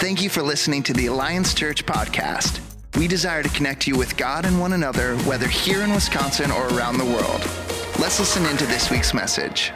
Thank you for listening to the Alliance Church podcast. We desire to connect you with God and one another, whether here in Wisconsin or around the world. Let's listen into this week's message.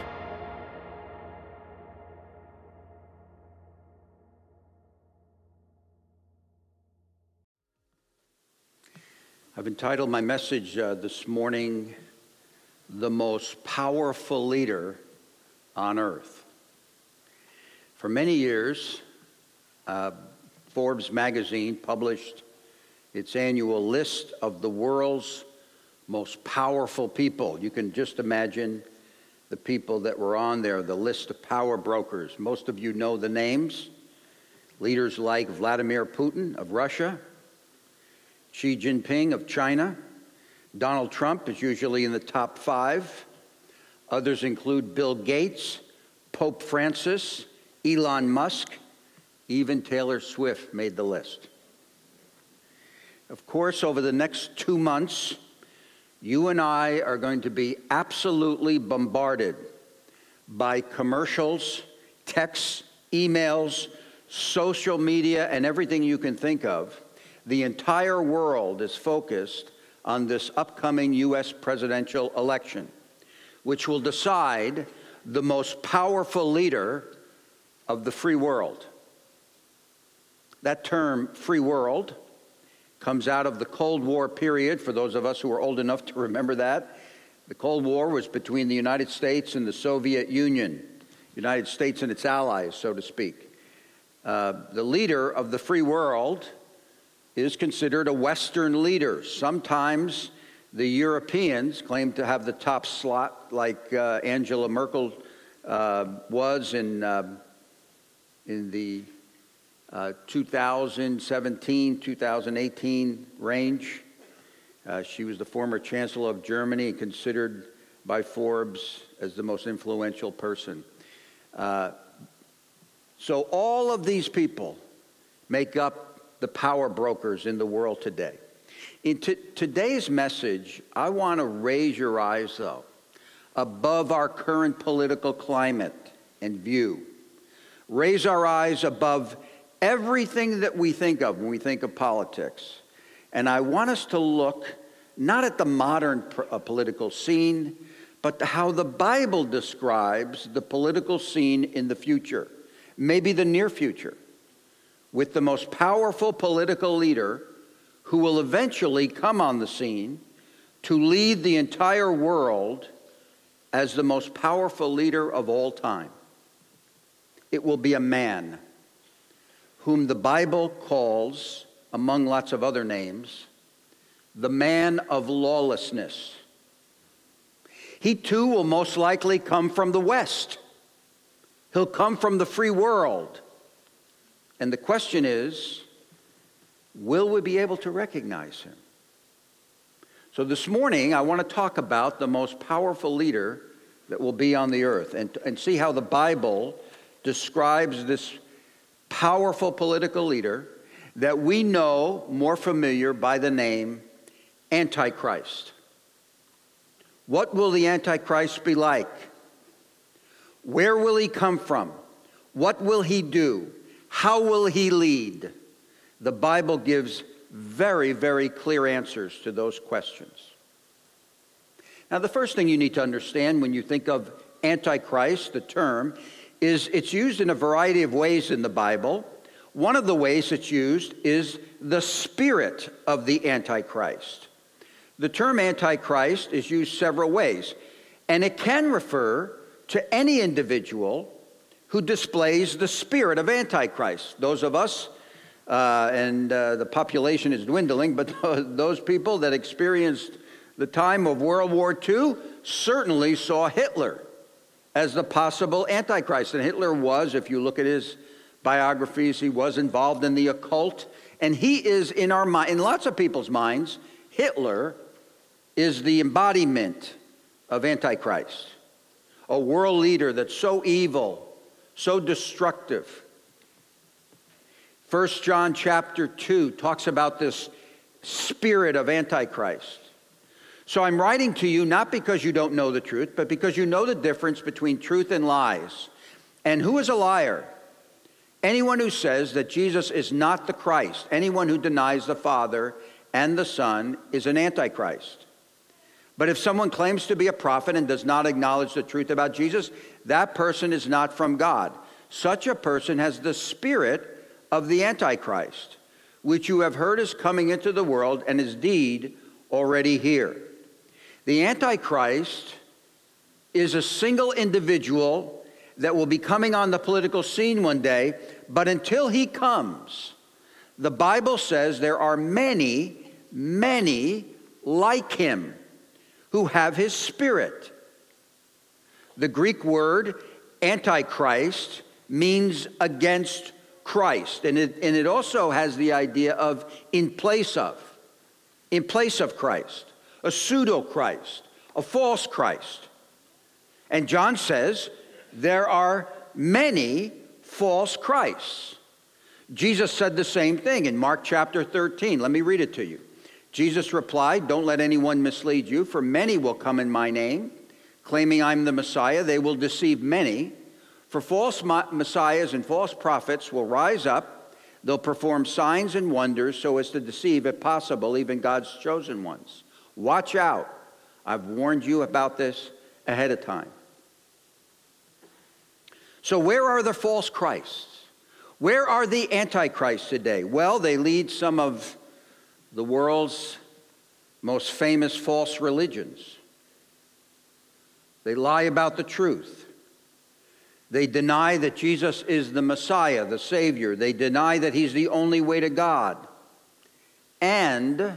I've entitled my message this morning, "The Most Powerful Leader on Earth." For many years, Forbes magazine published its annual list of the world's most powerful people. You can just imagine the people that were on there, the list of power brokers. Most of you know the names. Leaders like Vladimir Putin of Russia, Xi Jinping of China. Donald Trump is usually in the top 5. Others include Bill Gates, Pope Francis, Elon Musk, even Taylor Swift made the list. Of course, over the next 2 months, you and I are going to be absolutely bombarded by commercials, texts, emails, social media, and everything you can think of. The entire world is focused on this upcoming U.S. presidential election, which will decide the most powerful leader of the free world. That term, free world, comes out of the Cold War period, for those of us who are old enough to remember that. The Cold War was between the United States and the Soviet Union, United States and its allies, so to speak. The leader of the free world is considered a Western leader. Sometimes the Europeans claim to have the top slot, like Angela Merkel was in the 2017, 2018 range. She was the former chancellor of Germany and considered by Forbes as the most influential person. So all of these people make up the power brokers in the world today. In today's message, I want to raise your eyes, though, above our current political climate and view. Raise our eyes above everything that we think of when we think of politics. And I want us to look not at the modern political scene, but to how the Bible describes the political scene in the future, maybe the near future, with the most powerful political leader who will eventually come on the scene to lead the entire world as the most powerful leader of all time. It will be a man whom the Bible calls, among lots of other names, the man of lawlessness. He too will most likely come from the West. He'll come from the free world. And the question is, will we be able to recognize him? So this morning, I want to talk about the most powerful leader that will be on the earth and see how the Bible describes this powerful political leader that we know more familiar by the name Antichrist. What will the Antichrist be like? Where will he come from? What will he do? How will he lead? The Bible gives very, very clear answers to those questions. Now, the first thing you need to understand when you think of Antichrist, the term, is it's used in a variety of ways in the Bible. One of the ways it's used is the spirit of the Antichrist. The term Antichrist is used several ways, and it can refer to any individual who displays the spirit of Antichrist. Those of us, and the population is dwindling, but those people that experienced the time of World War II certainly saw Hitler as the possible Antichrist. And Hitler was, if you look at his biographies, he was involved in the occult. And he is in our mind, in lots of people's minds, Hitler is the embodiment of Antichrist. A world leader that's so evil, so destructive. 1 John chapter 2 talks about this spirit of Antichrist. So I'm writing to you not because you don't know the truth, but because you know the difference between truth and lies. And who is a liar? Anyone who says that Jesus is not the Christ, anyone who denies the Father and the Son, is an antichrist. But if someone claims to be a prophet and does not acknowledge the truth about Jesus, that person is not from God. Such a person has the spirit of the Antichrist, which you have heard is coming into the world and is indeed already here. The Antichrist is a single individual that will be coming on the political scene one day, but until he comes, the Bible says there are many, many like him who have his spirit. The Greek word antichrist means against Christ, and it also has the idea of in place of Christ, a pseudo-Christ, a false Christ. And John says there are many false Christs. Jesus said the same thing in Mark chapter 13. Let me read it to you. Jesus replied, "Don't let anyone mislead you, for many will come in my name, claiming I'm the Messiah. They will deceive many. For false messiahs and false prophets will rise up. They'll perform signs and wonders so as to deceive, if possible, even God's chosen ones. Watch out. I've warned you about this ahead of time." So where are the false Christs? Where are the antichrists today? Well, they lead some of the world's most famous false religions. They lie about the truth. They deny that Jesus is the Messiah, the Savior. They deny that he's the only way to God. And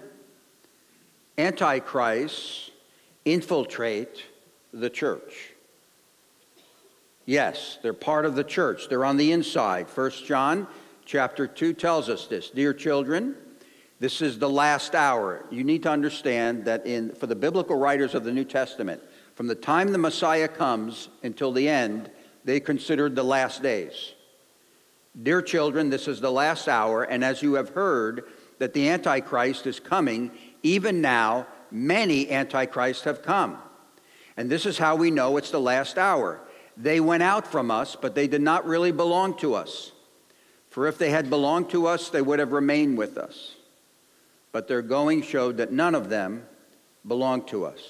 antichrists infiltrate the church. Yes, they're part of the church. They're on the inside. 1 John chapter 2 tells us this. Dear children, this is the last hour. You need to understand that for the biblical writers of the New Testament, from the time the Messiah comes until the end, they considered the last days. Dear children, this is the last hour, and as you have heard that the Antichrist is coming, even now many Antichrists have come. And this is how we know it's the last hour. They went out from us, but they did not really belong to us. For if they had belonged to us, they would have remained with us. But their going showed that none of them belonged to us.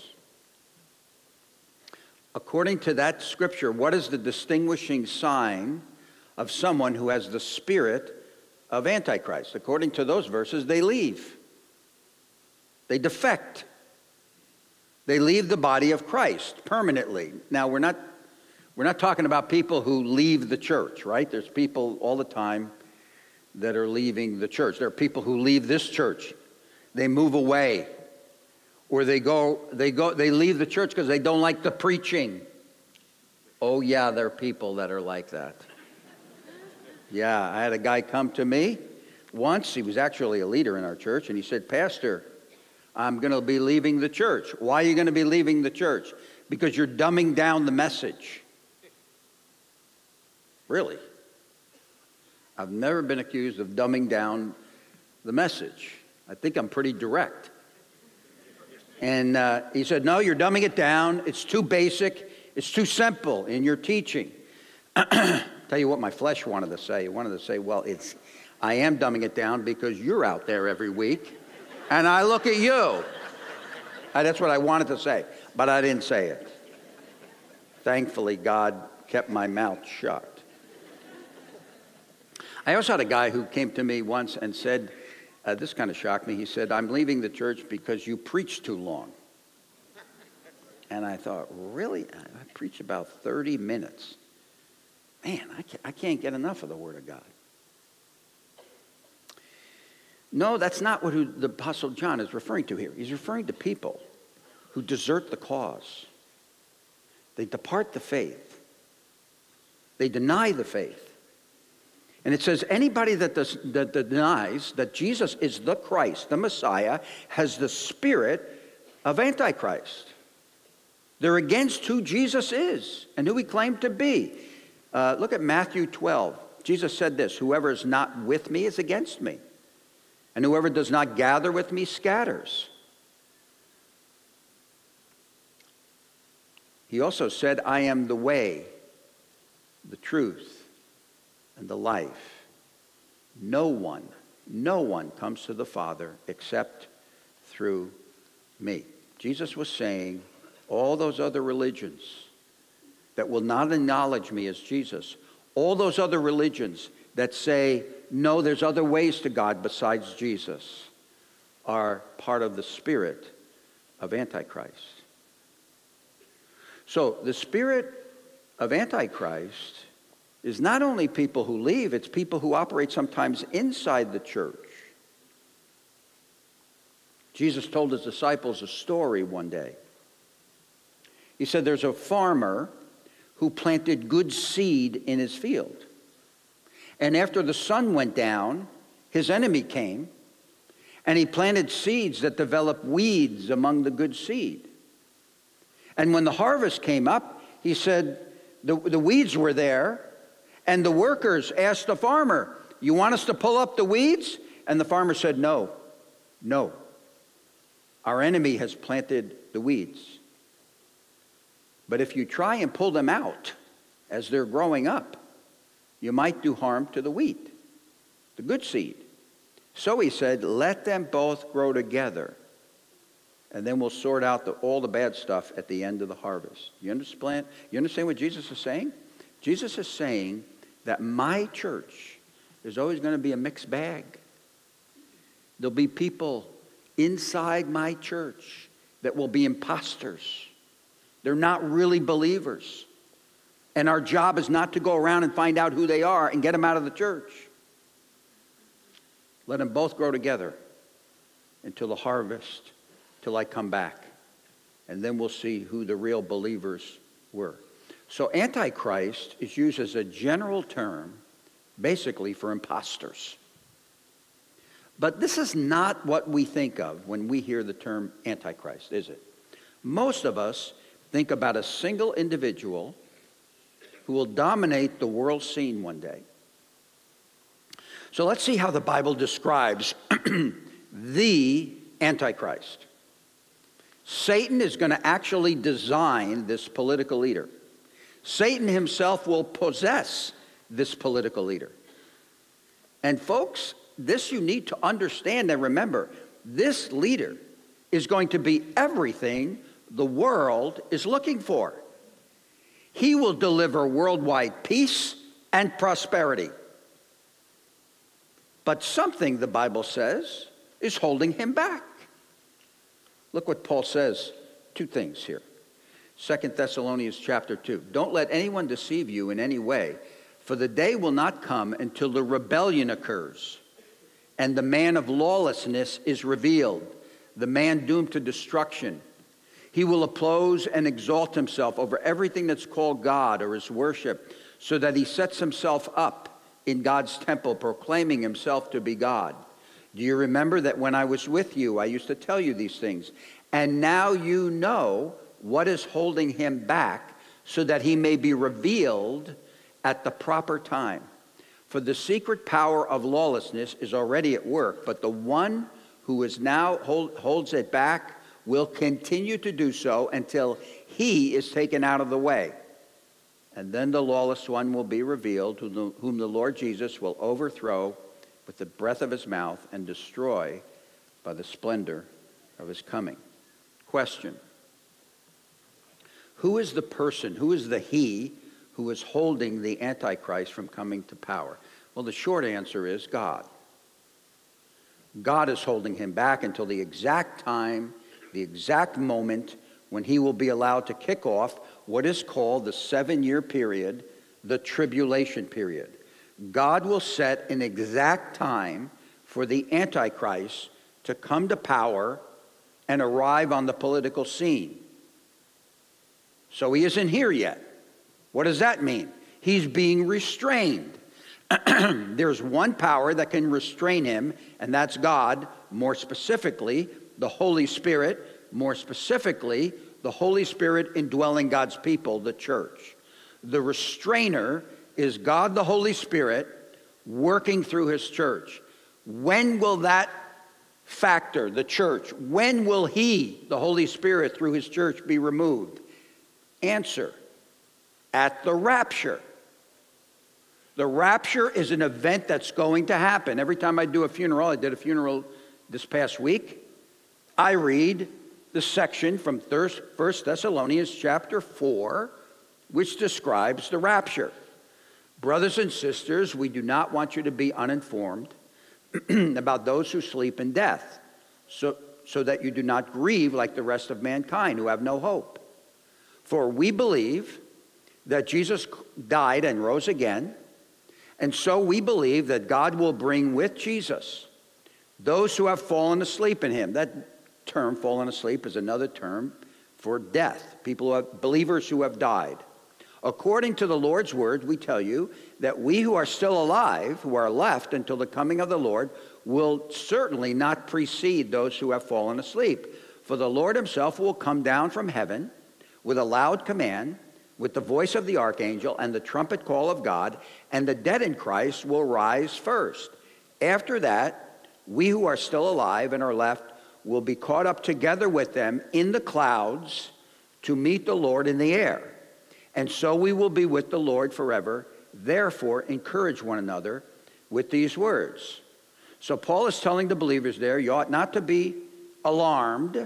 According to that scripture, what is the distinguishing sign of someone who has the spirit of Antichrist? According to those verses, they leave. They defect. They leave the body of Christ permanently. Now, we're not talking about people who leave the church, right? There's people all the time that are leaving the church. There are people who leave this church. They move away. Or they leave the church because they don't like the preaching. Oh yeah, there are people that are like that. Yeah, I had a guy come to me once. He was actually a leader in our church, and he said, "Pastor, I'm going to be leaving the church." "Why are you going to be leaving the church?" "Because you're dumbing down the message." Really? I've never been accused of dumbing down the message. I think I'm pretty direct. And he said, "No, you're dumbing it down. It's too basic. It's too simple in your teaching." Tell you what my flesh wanted to say. It wanted to say, well, I am dumbing it down because you're out there every week, and I look at you. That's what I wanted to say, but I didn't say it. Thankfully, God kept my mouth shut. I also had a guy who came to me once and said, this kind of shocked me. He said, "I'm leaving the church because you preach too long." And I thought, really? I preach about 30 minutes. Man, I can't get enough of the Word of God. No, that's not what the Apostle John is referring to here. He's referring to people who desert the cause. They depart the faith. They deny the faith. And it says anybody that denies that Jesus is the Christ, the Messiah, has the spirit of Antichrist. They're against who Jesus is and who he claimed to be. Look at Matthew 12. Jesus said this, "Whoever is not with me is against me, and whoever does not gather with me scatters." He also said, "I am the way, the truth, and the life. No one comes to the Father except through me. Jesus was saying all those other religions that will not acknowledge me as Jesus, all those other religions that say, no, there's other ways to God besides Jesus, are part of the spirit of Antichrist. So the spirit of Antichrist is not only people who leave, it's people who operate sometimes inside the church. Jesus told his disciples a story one day. He said there's a farmer who planted good seed in his field. And after the sun went down, his enemy came, and he planted seeds that developed weeds among the good seed. And when the harvest came up, he said the weeds were there, and the workers asked the farmer, you want us to pull up the weeds? And the farmer said, no. Our enemy has planted the weeds. But if you try and pull them out as they're growing up, you might do harm to the wheat, the good seed. So he said, let them both grow together, and then we'll sort out all the bad stuff at the end of the harvest. You understand what Jesus is saying? Jesus is saying that my church is always going to be a mixed bag. There'll be people inside my church that will be imposters. They're not really believers. And our job is not to go around and find out who they are and get them out of the church. Let them both grow together until the harvest, till I come back. And then we'll see who the real believers were. So Antichrist is used as a general term, basically for imposters. But this is not what we think of when we hear the term Antichrist, is it? Most of us think about a single individual who will dominate the world scene one day. So let's see how the Bible describes the Antichrist. Satan is going to actually design this political leader. Satan himself will possess this political leader. And folks, this you need to understand and remember. This leader is going to be everything the world is looking for. He will deliver worldwide peace and prosperity. But something, the Bible says, is holding him back. Look what Paul says, two things here. 2 Thessalonians chapter 2. Don't let anyone deceive you in any way, for the day will not come until the rebellion occurs, and the man of lawlessness is revealed, the man doomed to destruction. He will oppose and exalt himself over everything that's called God or his worship, so that he sets himself up in God's temple, proclaiming himself to be God. Do you remember that when I was with you, I used to tell you these things? And now you know what is holding him back, so that he may be revealed at the proper time. For the secret power of lawlessness is already at work, but the one who is now holds it back will continue to do so until he is taken out of the way. And then the lawless one will be revealed, whom the Lord Jesus will overthrow with the breath of his mouth and destroy by the splendor of his coming. Question: who is the person, who is the he who is holding the Antichrist from coming to power? Well, the short answer is God. God is holding him back until the exact time, the exact moment when he will be allowed to kick off what is called the 7-year period, the tribulation period. God will set an exact time for the Antichrist to come to power and arrive on the political scene. So he isn't here yet. What does that mean? He's being restrained. There's one power that can restrain him, and that's God. More specifically, the Holy Spirit. More specifically, the Holy Spirit indwelling God's people, the church. The restrainer is God the Holy Spirit working through his church. When will that factor, the church, when will he, the Holy Spirit, through his church, be removed? Answer: at the rapture. The rapture is an event that's going to happen. Every time I do a funeral, I did a funeral this past week, I read the section from 1 Thessalonians chapter 4, which describes the rapture. Brothers and sisters, we do not want you to be uninformed about those who sleep in death, so that you do not grieve like the rest of mankind who have no hope. For we believe that Jesus died and rose again, and so we believe that God will bring with Jesus those who have fallen asleep in him. That term, fallen asleep, is another term for death. Believers who have died. According to the Lord's word, we tell you that we who are still alive, who are left until the coming of the Lord, will certainly not precede those who have fallen asleep. For the Lord himself will come down from heaven with a loud command, with the voice of the archangel and the trumpet call of God, and the dead in Christ will rise first. After that, we who are still alive and are left will be caught up together with them in the clouds to meet the Lord in the air. And so we will be with the Lord forever. Therefore, encourage one another with these words. So Paul is telling the believers there, you ought not to be alarmed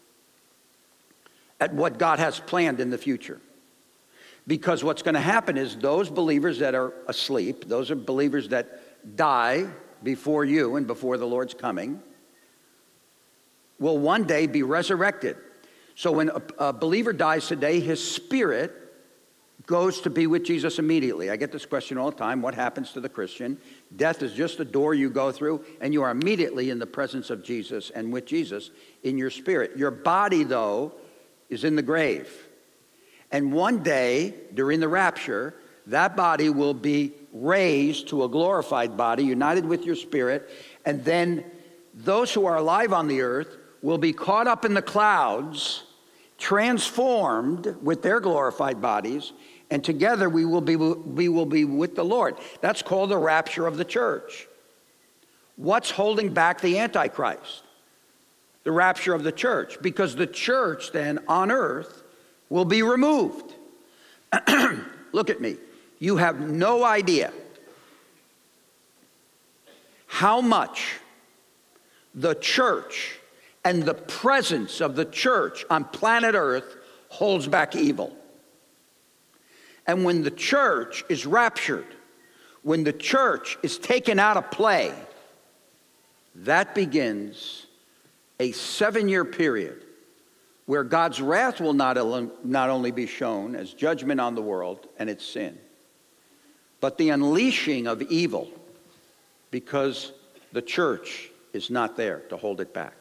at what God has planned in the future. Because what's going to happen is those believers that are asleep, those are believers that die before you and before the Lord's coming, will one day be resurrected. So when a believer dies today, his spirit goes to be with Jesus immediately. I get this question all the time. What happens to the Christian? Death is just a door you go through, and you are immediately in the presence of Jesus and with Jesus in your spirit. Your body, though, is in the grave. And one day, during the rapture, that body will be raised to a glorified body, united with your spirit, and then those who are alive on the earth will be caught up in the clouds, transformed with their glorified bodies, and together we will be with the Lord. That's called the rapture of the church. What's holding back the Antichrist? The rapture of the church. Because the church then on earth will be removed. Look at me. You have no idea how much the church and the presence of the church on planet Earth holds back evil. And when the church is raptured, when the church is taken out of play, that begins a 7-year period where God's wrath will not only be shown as judgment on the world and its sin, but the unleashing of evil, because the church is not there to hold it back.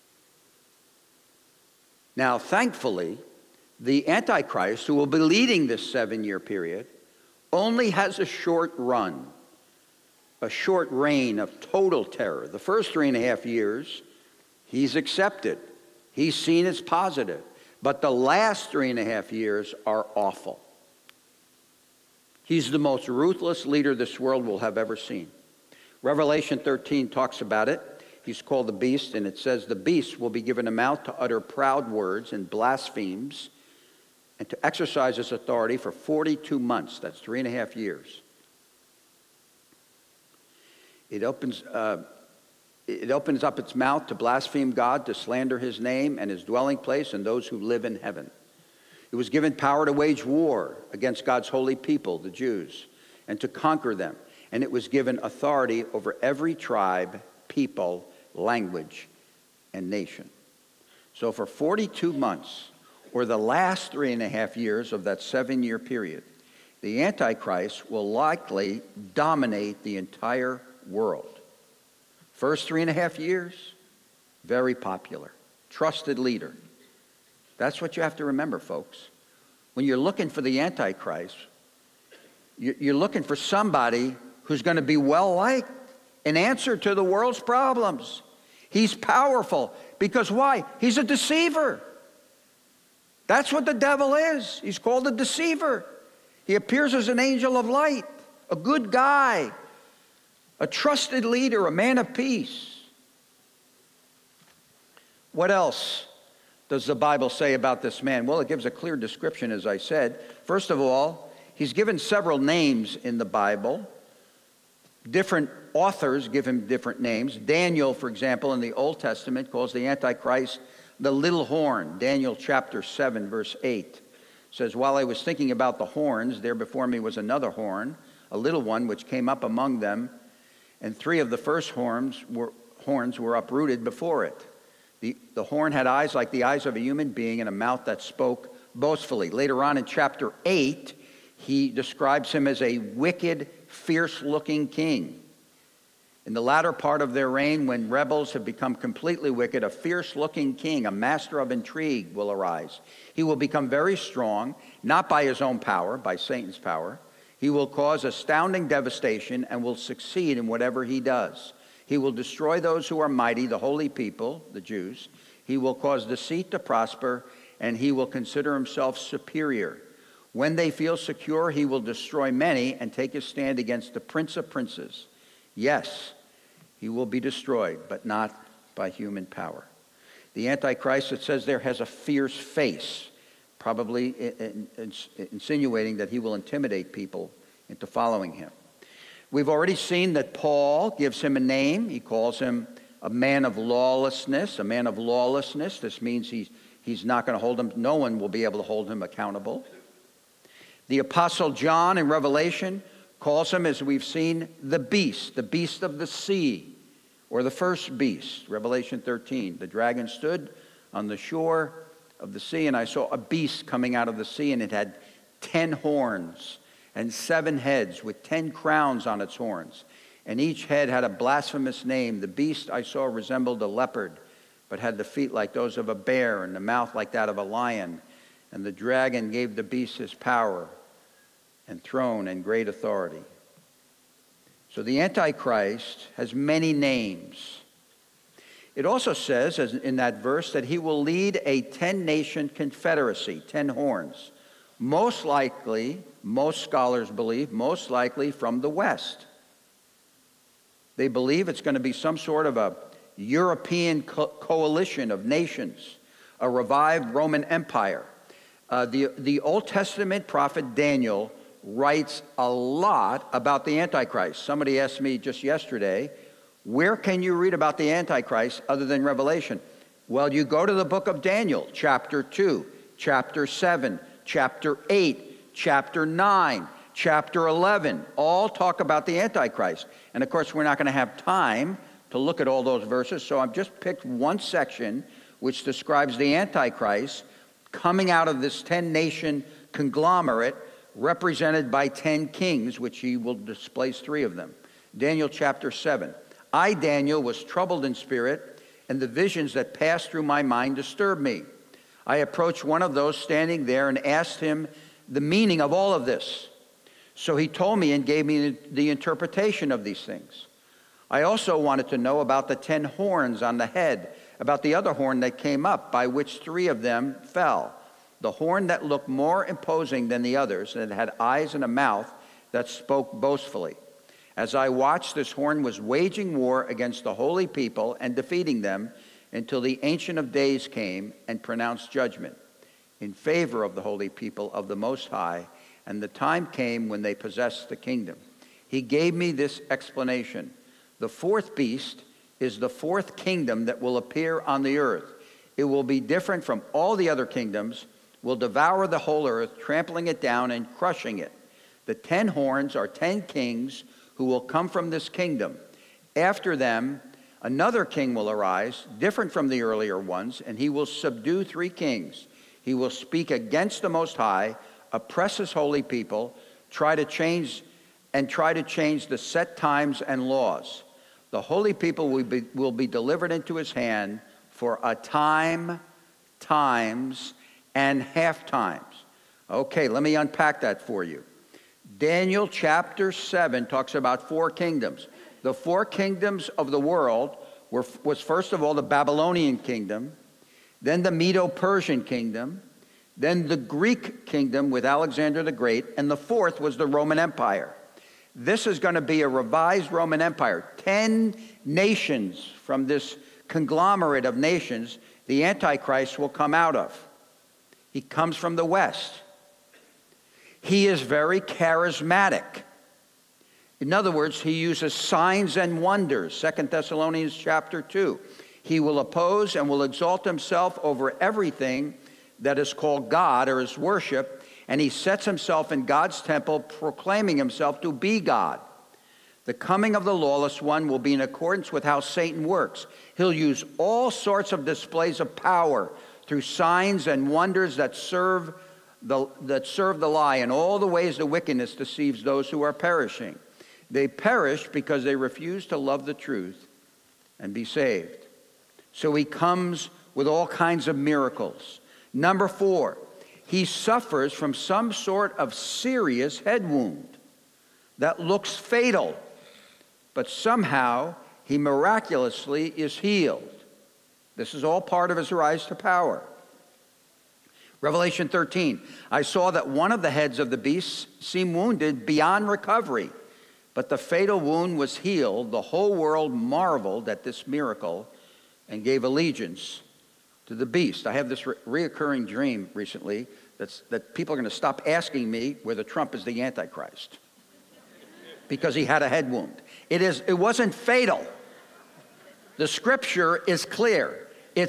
Now, thankfully, the Antichrist, who will be leading this 7-year period, only has a short run, a short reign of total terror. The first 3.5 years, he's accepted. He's seen as positive. But the last 3.5 years are awful. He's the most ruthless leader this world will have ever seen. Revelation 13 talks about it. He's called the beast, and it says the beast will be given a mouth to utter proud words and blasphemies and to exercise his authority for 42 months. That's 3.5 years. It opens up its mouth to blaspheme God, to slander his name and his dwelling place and those who live in heaven. It was given power to wage war against God's holy people, the Jews, and to conquer them. And it was given authority over every tribe, people, language, and nation. So for 42 months, or the last 3.5 years of that 7-year period, the Antichrist will likely dominate the entire world. First 3.5 years, very popular, trusted leader. That's what you have to remember, folks. When you're looking for the Antichrist, you're looking for somebody who's going to be well-liked, an answer to the world's problems. He's powerful because why? He's a deceiver. That's what the devil is. He's called a deceiver. He appears as an angel of light, a good guy, a trusted leader, a man of peace. What else does the Bible say about this man? Well, it gives a clear description, as I said. First of all, He's given several names in the Bible. Different authors give him different names. Daniel, for example, in the Old Testament calls the Antichrist the little horn. Daniel chapter 7, verse 8 says, "While I was thinking about the horns, there before me was another horn, a little one, which came up among them, and 3 of the first horns were uprooted before it. The horn had eyes like the eyes of a human being and a mouth that spoke boastfully." Later on in chapter 8, he describes him as a wicked, fierce-looking king. In the latter part of their reign, when rebels have become completely wicked, a fierce-looking king, a master of intrigue, will arise. He will become very strong, not by his own power, by Satan's power. He will cause astounding devastation and will succeed in whatever he does. He will destroy those who are mighty, the holy people, the Jews. He will cause deceit to prosper, and he will consider himself superior. When they feel secure, he will destroy many and take his stand against the Prince of Princes. Yes, he will be destroyed, but not by human power. The Antichrist, it says there, has a fierce face, probably insinuating that he will intimidate people into following him. We've already seen that Paul gives him a name. He calls him a man of lawlessness. A man of lawlessness. This means he's not going to hold him. No one will be able to hold him accountable. The Apostle John in Revelation calls him, as we've seen, the beast of the sea, or the first beast. Revelation 13, the dragon stood on the shore of the sea, and I saw a beast coming out of the sea, and it had 10 horns and 7 heads with 10 crowns on its horns. And each head had a blasphemous name. The beast I saw resembled a leopard, but had the feet like those of a bear and the mouth like that of a lion. And the dragon gave the beast his power and throne and great authority. So the Antichrist has many names. It also says, as in that verse, that he will lead a 10-nation confederacy, 10 horns. Most likely, most scholars believe, most likely from the West. They believe it's going to be some sort of a European coalition of nations, a revived Roman Empire. The Old Testament prophet Daniel writes a lot about the Antichrist. Somebody asked me just yesterday, where can you read about the Antichrist other than Revelation? Well, you go to the book of Daniel, chapter 2, chapter 7, chapter 8, chapter 9, chapter 11. All talk about the Antichrist. And of course, we're not going to have time to look at all those verses, so I've just picked one section which describes the Antichrist coming out of this 10-nation conglomerate represented by 10 kings, which he will displace 3 of them. Daniel chapter 7. I, Daniel, was troubled in spirit, and the visions that passed through my mind disturbed me. I approached one of those standing there and asked him the meaning of all of this. So he told me and gave me the interpretation of these things. I also wanted to know about the 10 horns on the head, about the other horn that came up, by which 3 of them fell. The horn that looked more imposing than the others, and it had eyes and a mouth that spoke boastfully. As I watched, this horn was waging war against the holy people and defeating them until the Ancient of Days came and pronounced judgment in favor of the holy people of the Most High, and the time came when they possessed the kingdom. He gave me this explanation. The 4th beast is the 4th kingdom that will appear on the earth. It will be different from all the other kingdoms, will devour the whole earth, trampling it down and crushing it. The 10 horns are 10 kings who will come from this kingdom. After them, another king will arise, different from the earlier ones, and he will subdue 3 kings. He will speak against the Most High, oppress his holy people, try to change the set times and laws. The holy people will be delivered into his hand for a time, times, and half times. Okay, let me unpack that for you. Daniel chapter 7 talks about 4 kingdoms. The 4 kingdoms of the world was first of all the Babylonian kingdom, then the Medo-Persian kingdom, then the Greek kingdom with Alexander the Great, and the 4th was the Roman Empire. This is going to be a revised Roman Empire. 10 nations from this conglomerate of nations the Antichrist will come out of. He comes from the West. He is very charismatic. In other words, he uses signs and wonders. 2 Thessalonians chapter 2. He will oppose and will exalt himself over everything that is called God or is worship, and he sets himself in God's temple, proclaiming himself to be God. The coming of the lawless one will be in accordance with how Satan works. He'll use all sorts of displays of power through signs and wonders that serve the lie, and all the ways the wickedness deceives those who are perishing. They perish because they refuse to love the truth and be saved. So he comes with all kinds of miracles. Number 4, he suffers from some sort of serious head wound that looks fatal, but somehow he miraculously is healed. This is all part of his rise to power. Revelation 13, I saw that one of the heads of the beasts seemed wounded beyond recovery, but the fatal wound was healed. The whole world marveled at this miracle and gave allegiance to the beast. I have this reoccurring dream recently that people are going to stop asking me whether Trump is the Antichrist because he had a head wound. It wasn't fatal. The scripture is clear.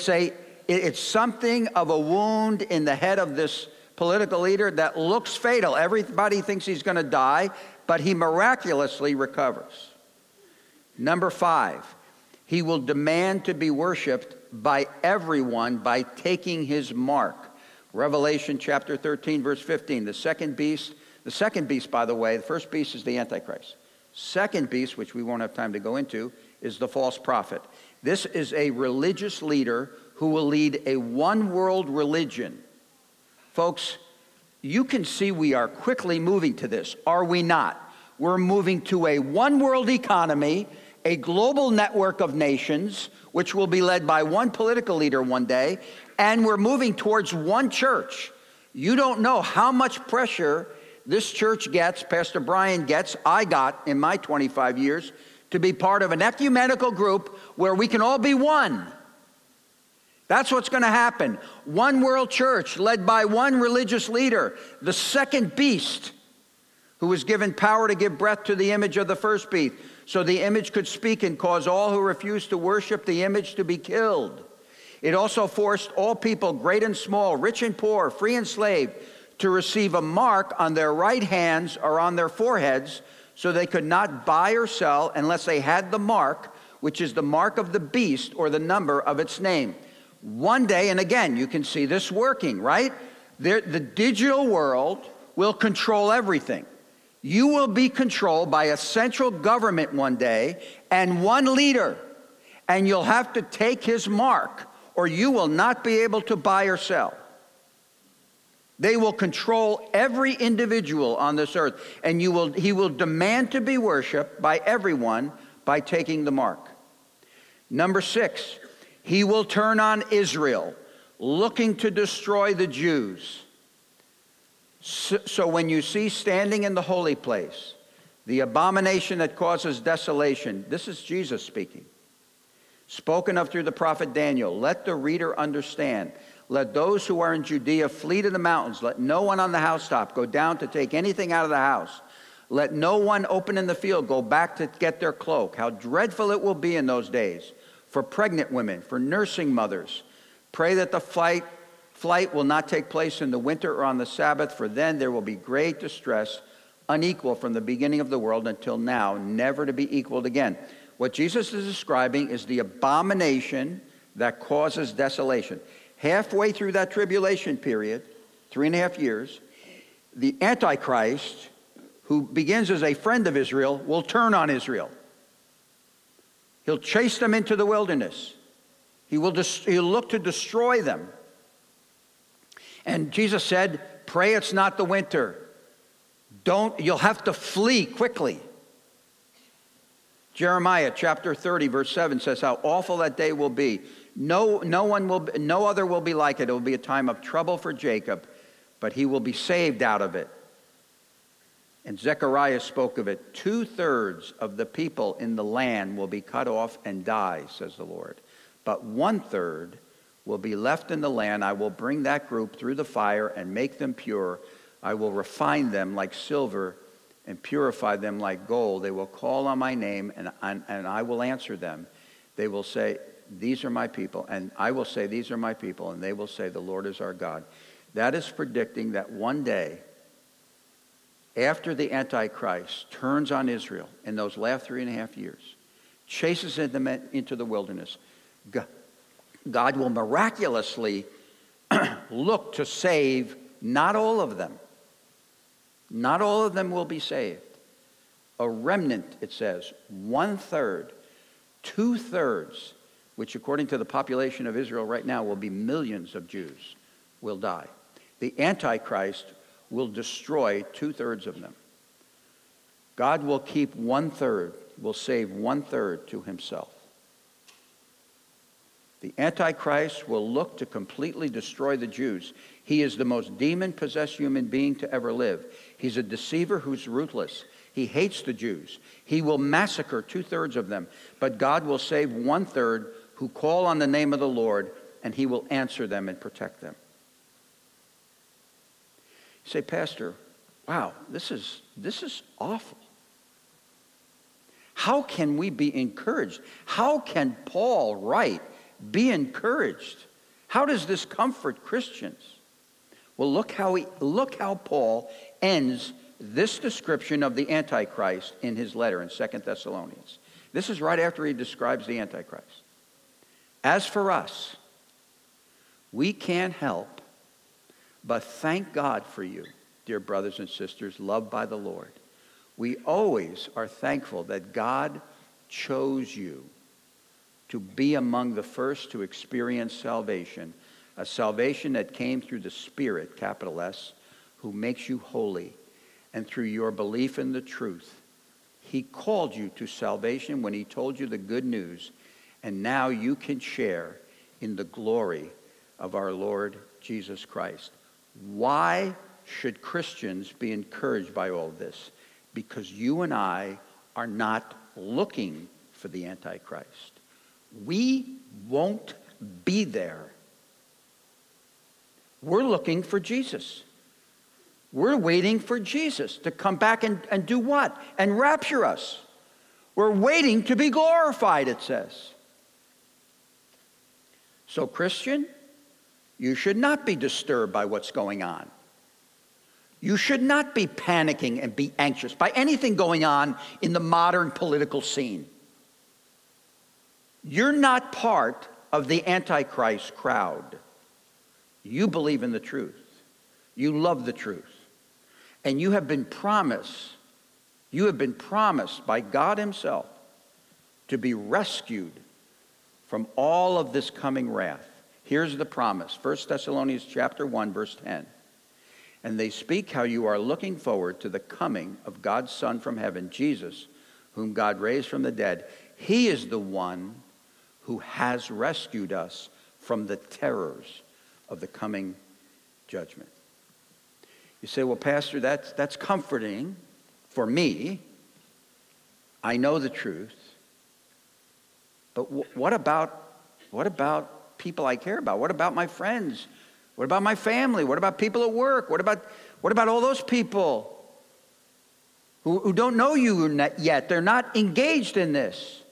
It's something of a wound in the head of this political leader that looks fatal. Everybody thinks he's going to die, but he miraculously recovers. Number 5, he will demand to be worshiped by everyone by taking his mark. Revelation chapter 13, verse 15. The second beast, by the way, the first beast is the Antichrist. Second beast, which we won't have time to go into, is the false prophet. This is a religious leader who will lead a one-world religion. Folks, you can see we are quickly moving to this, are we not? We're moving to a one-world economy, a global network of nations, which will be led by one political leader one day, and we're moving towards one church. You don't know how much pressure this church gets, Pastor Brian gets, I got in my 25 years, to be part of an ecumenical group where we can all be one. That's what's going to happen. One world church led by one religious leader, the second beast, who was given power to give breath to the image of the first beast, so the image could speak and cause all who refused to worship the image to be killed. It also forced all people, great and small, rich and poor, free and slave, to receive a mark on their right hands or on their foreheads, so they could not buy or sell unless they had the mark, which is the mark of the beast or the number of its name. One day, and again, you can see this working, right? The digital world will control everything. You will be controlled by a central government one day and one leader, and you'll have to take his mark, or you will not be able to buy or sell. They will control every individual on this earth, and he will demand to be worshiped by everyone by taking the mark. Number 6, he will turn on Israel, looking to destroy the Jews. So when you see standing in the holy place, the abomination that causes desolation, this is Jesus speaking, spoken of through the prophet Daniel, let the reader understand. Let those who are in Judea flee to the mountains. Let no one on the housetop go down to take anything out of the house. Let no one open in the field go back to get their cloak. How dreadful it will be in those days for pregnant women, for nursing mothers. Pray that the flight will not take place in the winter or on the Sabbath, for then there will be great distress, unequal from the beginning of the world until now, never to be equaled again. What Jesus is describing is the abomination that causes desolation. Halfway through that tribulation period, 3.5 years, the Antichrist, who begins as a friend of Israel, will turn on Israel. He'll chase them into the wilderness. He'll look to destroy them. And Jesus said, pray it's not the winter. You'll have to flee quickly. Jeremiah chapter 30, verse 7 says how awful that day will be. No other will be like it. It will be a time of trouble for Jacob, but he will be saved out of it. And Zechariah spoke of it. 2/3 of the people in the land will be cut off and die, says the Lord. But 1/3 will be left in the land. I will bring that group through the fire and make them pure. I will refine them like silver and purify them like gold. They will call on my name, and I will answer them. They will say, these are my people. And I will say, these are my people. And they will say, the Lord is our God. That is predicting that one day, after the Antichrist turns on Israel in those last 3.5 years, chases them into the wilderness, God will miraculously look to save not all of them. Not all of them will be saved. A remnant, it says, 1/3, 2/3, which according to the population of Israel right now will be millions of Jews, will die. The Antichrist will destroy 2/3 of them. God will keep 1/3, will save 1/3 to himself. The Antichrist will look to completely destroy the Jews. He is the most demon-possessed human being to ever live. He's a deceiver who's ruthless. He hates the Jews. He will massacre 2/3 of them, but God will save 1/3 who call on the name of the Lord, and he will answer them and protect them. You say, Pastor, wow, this is awful. How can we be encouraged? How can Paul write, be encouraged? How does this comfort Christians? Well, look how Paul ends this description of the Antichrist in his letter in 2 Thessalonians. This is right after he describes the Antichrist. As for us, we can't help but thank God for you, dear brothers and sisters, loved by the Lord. We always are thankful that God chose you to be among the first to experience salvation, a salvation that came through the Spirit, capital S, who makes you holy, and through your belief in the truth. He called you to salvation when he told you the good news, and now you can share in the glory of our Lord Jesus Christ. Why should Christians be encouraged by all this? Because you and I are not looking for the Antichrist. We won't be there. We're looking for Jesus. We're waiting for Jesus to come back and do what? And rapture us. We're waiting to be glorified, it says. So, Christian, you should not be disturbed by what's going on. You should not be panicking and be anxious by anything going on in the modern political scene. You're not part of the Antichrist crowd. You believe in the truth. You love the truth. And you have been promised by God himself to be rescued from all of this coming wrath. Here's the promise. 1 Thessalonians chapter 1, verse 10. And they speak how you are looking forward to the coming of God's Son from heaven, Jesus, whom God raised from the dead. He is the one who has rescued us from the terrors of the coming judgment. You say, well, Pastor, that's comforting for me. I know the truth. But what about people I care about? What about my friends? What about my family? What about people at work? What about all those people who don't know you yet? They're not engaged in this.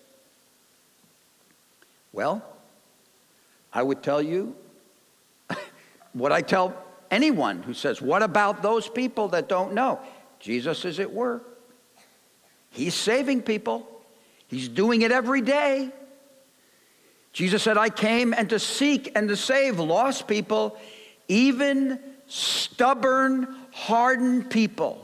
Well, I would tell you what I tell anyone who says, what about those people that don't know? Jesus is at work. He's saving people. He's doing it every day. Jesus said, I came and to seek and to save lost people, even stubborn, hardened people.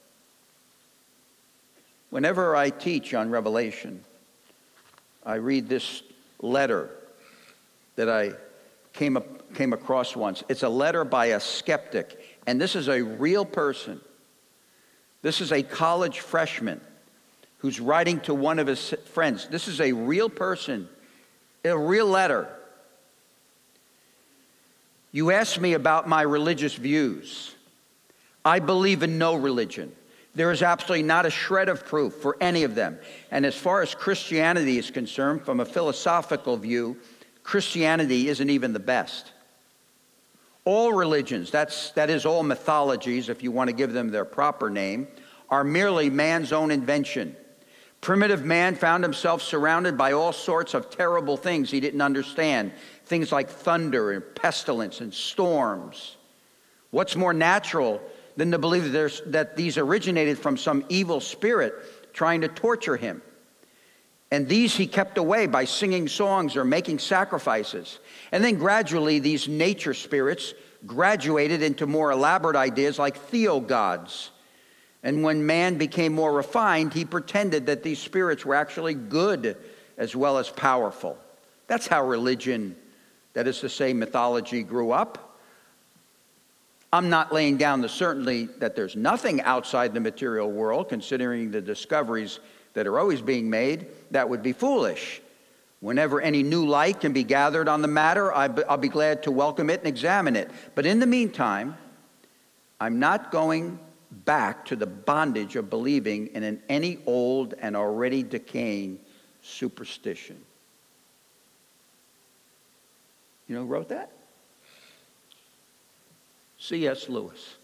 Whenever I teach on Revelation, I read this letter that I came across once. It's a letter by a skeptic, and this is a real person. This is a college freshman who's writing to one of his friends. This is a real person, a real letter. You asked me about my religious views. I believe in no religion. There is absolutely not a shred of proof for any of them. And as far as Christianity is concerned, from a philosophical view, Christianity isn't even the best. All religions, that is all mythologies, if you want to give them their proper name, are merely man's own invention. Primitive man found himself surrounded by all sorts of terrible things he didn't understand. Things like thunder and pestilence and storms. What's more natural than to believe that these originated from some evil spirit trying to torture him? And these he kept away by singing songs or making sacrifices. And then gradually these nature spirits graduated into more elaborate ideas like theogods. And when man became more refined, he pretended that these spirits were actually good as well as powerful. That's how religion, that is to say mythology, grew up. I'm not laying down the certainty that there's nothing outside the material world, considering the discoveries that are always being made. That would be foolish. Whenever any new light can be gathered on the matter, I'll be glad to welcome it and examine it. But in the meantime, I'm not going back to the bondage of believing in any old and already decaying superstition. You know who wrote that? C.S. Lewis.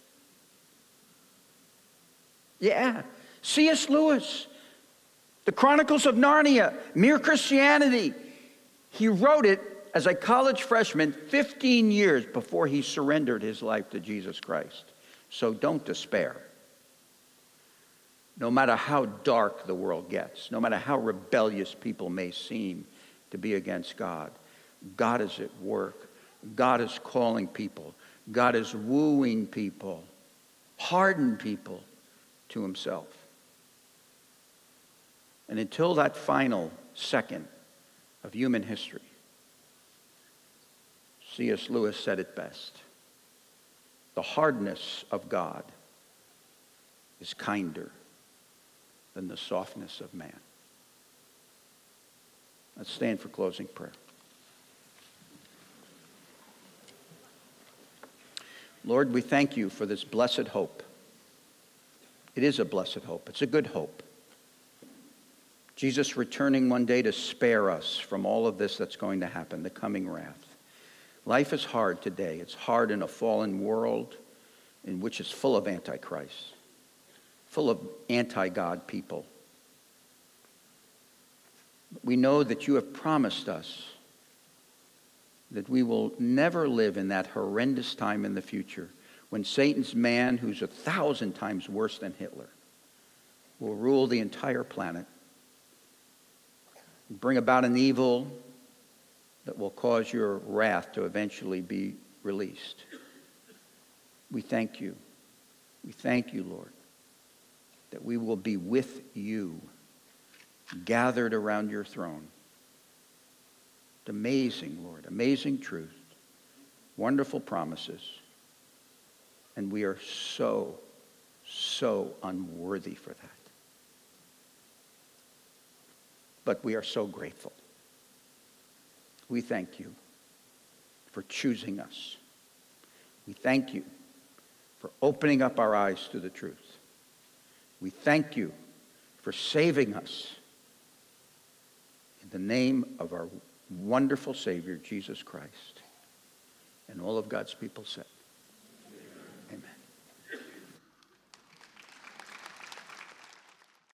Yeah, C.S. Lewis. The Chronicles of Narnia, Mere Christianity. He wrote it as a college freshman 15 years before he surrendered his life to Jesus Christ. So don't despair. No matter how dark the world gets, no matter how rebellious people may seem to be against God, God is at work. God is calling people. God is wooing people, hardened people to himself. And until that final second of human history, C.S. Lewis said it best. The hardness of God is kinder than the softness of man. Let's stand for closing prayer. Lord, we thank you for this blessed hope. It is a blessed hope. It's a good hope. Jesus returning one day to spare us from all of this that's going to happen, the coming wrath. Life is hard today. It's hard in a fallen world in which is full of antichrist, full of anti-God people. We know that you have promised us that we will never live in that horrendous time in the future when Satan's man, who's 1,000 times worse than Hitler, will rule the entire planet, bring about an evil that will cause your wrath to eventually be released. We thank you. We thank you, Lord, that we will be with you, gathered around your throne. It's amazing, Lord, amazing truth, wonderful promises. And we are so, so unworthy for that. But we are so grateful. We thank you for choosing us. We thank you for opening up our eyes to the truth. We thank you for saving us in the name of our wonderful Savior, Jesus Christ. And all of God's people said.